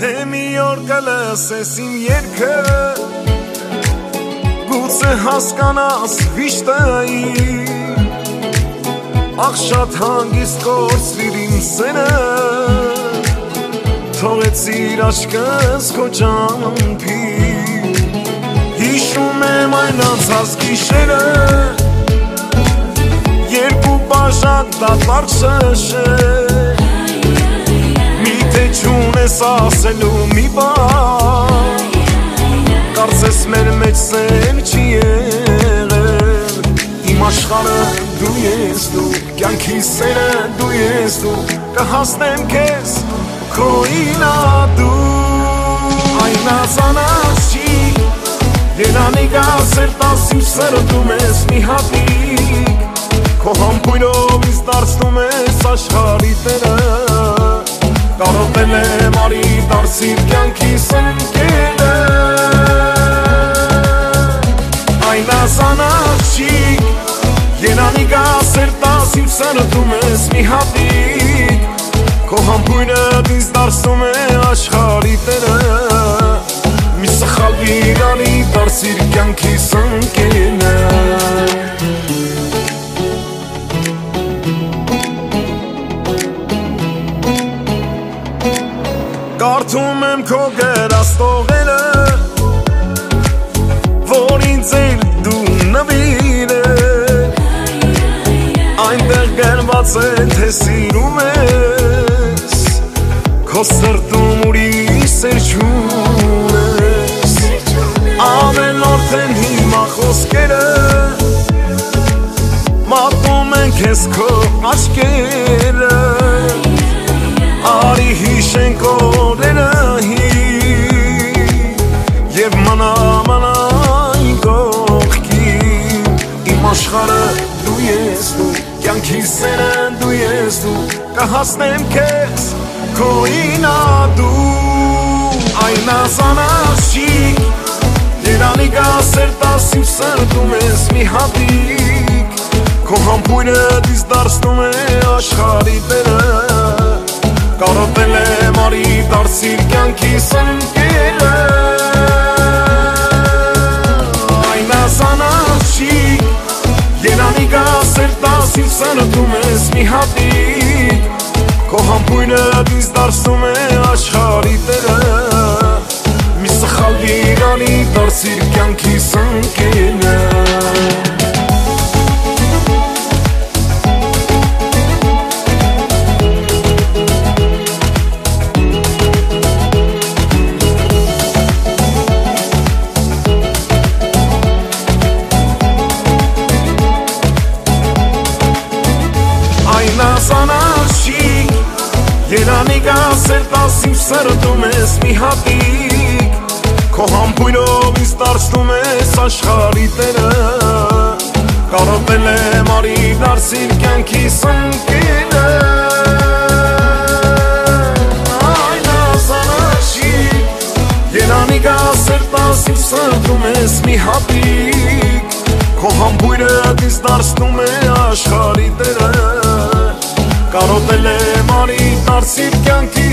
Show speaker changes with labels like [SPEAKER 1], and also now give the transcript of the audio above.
[SPEAKER 1] Թե մի օր կլսես իմ երգը Գուցե հասկանաս վիշտայի Ախ շատ հանգիստ կորցրիր իմ սենը Թողեցիր աչքս քո ճամփի Հիշում եմ այն անցած գիշերը Երկու բաժակ դատարկ շշեր Միթե չունես ասելու մի բան Կարծես մեր մեջ սեր չի եղել Իմ աշխարհը դու ես դու Կյանքի սերը դու ես դու Կհասնեմ քեզ քո ինատու Այն ազանած չի Երանի գասեր տասիմ սրտում ես մի հատիկ Քո համբույրով ինձ դարձնում ես աշխարհի տերը Կարոտել եմ արի դարձիր կյանքիս ընկերը Այն ազանած չի Երանի գասեր տասիմ սրտում ես մի հատիկ Քո համբույրով ինձ դարձնում է աշխարհի տերը Մի սխալ իրանի դարձիր կյանքիս ընկերը Կարդում եմ քո գրած տողերը Որ ինձ էր դու նվիրել Այնտեղ գրված է թե սիրում ես Քո սրտում ուրիշ սեր չունես Ավելորդ են հիմա խոսքերը Մատնում են քեզ քո աչքերը Արի հիշենք օրերը Եվ մանա իմ կողքին Իմ աշխարհը դու ես դու Կյանքի սերը դու ես դու Կհասնեմ քեզ քո ինատու Այն ազանած չի Երանի գասեր տասիմ սրտում ես մի հատիկ Քո համբույրը դից դարձնում է աշխարհի տերը Կարոտել եմ արի դարձիր կյանքիս ընկերը Այն ազանած չի Երանի գասեր տասիմ սրտում ես մի հատիկ Քո համբույրը դից դարձնում է աշխարհի տերը Մի սխալ իրանի դարձիր կյանքիս ընկերը Երանի գասեր տասիմ սրտում ես մի հատիկ Քո համբույրով ինձ դարձնում ես աշխարհի տերը Կարոտել եմ արի դարձիր կյանքիս ընկերը Այն ազանած չի Երանի գասեր տասիմ սրտում ես մի հատիկ Քո համբույրը ինձ դարձնում է աշխարհի տերը Կարոտել եմ արի դարձիր կյանքի